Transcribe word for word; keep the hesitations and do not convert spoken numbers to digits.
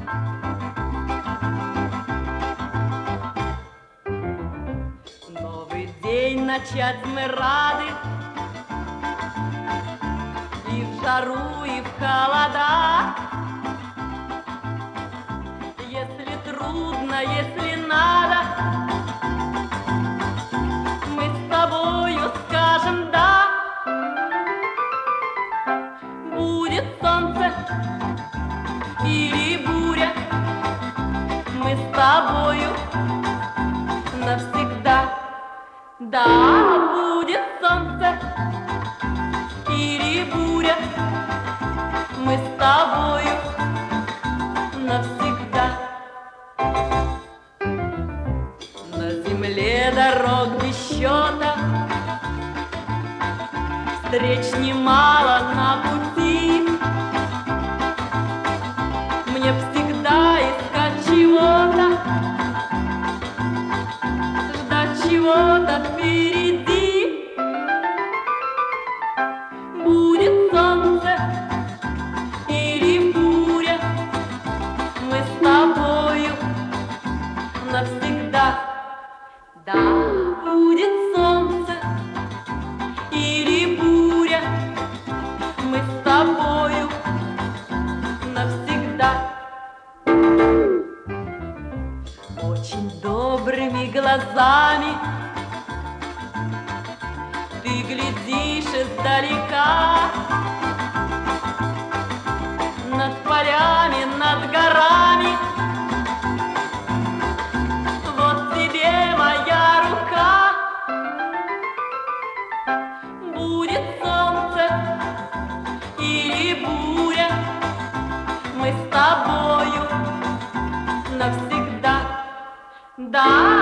Новый день начать мы рады, и в жару, и в холода. Если трудно, если надо, мы с тобою скажем «да». Будет солнце или буря, мы с тобою навсегда. Да, будет солнце или буря, мы с тобою навсегда. На земле дорог без счета, встреч немало на пути. Мне всегда искать чего-то, ждать чего-то впереди. Будет солнце или буря, мы с тобою навсегда. Да, будет солнце или буря, мы с тобою навсегда. Очень добрыми глазами ты глядишь издалека, над полями, над горами. Вот тебе моя рука. Будет солнце или буря, мы с тобою навсегда. Да.